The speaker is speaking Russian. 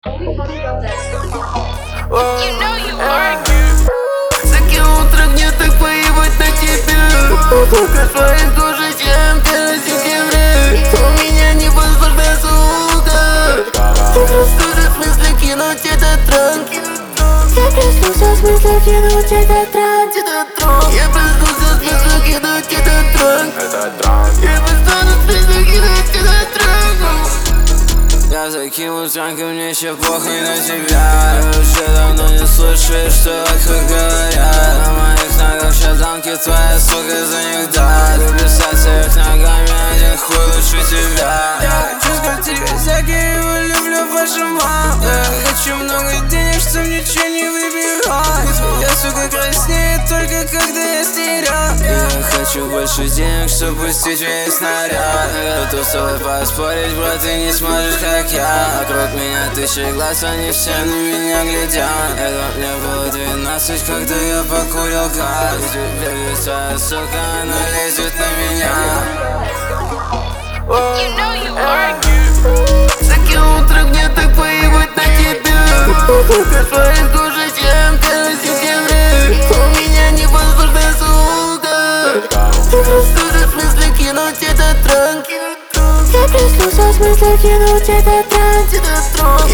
Закинул трек, мне так поебать на тебя. Кошмарит хуже, чем 1 сентября. У меня невозможная сука. Проснулся в смысле кинуть этот транк. Я проснулся в смысле кинуть этот транк. Я проснулся в смысле кинуть этот транк. Я проснулся в смысле кинуть этот транк. Я закинул транк, и мне еще похуй на тебя. Я уже давно не слушаю, что вокруг говорят. На моих ногах сейчас замки, твоя сука за них да. Люблю саться вверх ногами, один хуй лучше тебя. Я хочу сказать тебе всякие, его люблю вашу маму. Я хочу много денег, чтоб ничего не выбирать. Я, сука, краснеет только когда я стерял. Я хочу больше денег, чтоб пустить весь снаряд. Я готов с тобой поспорить, бро, ты не сможешь, как я. Вокруг меня тысячи глаз, они все на меня глядят. Это мне было 12, когда я покурил газ. Теперь твоя сука, она лезет на меня. Закинул трек, мне так поебать на тебя. Кошмарит хуже, чем 1 сентября. У меня невозможная сука. Проснулся в смысле кинуть этот транк. Я проснулся в смысле кинуть этот транк.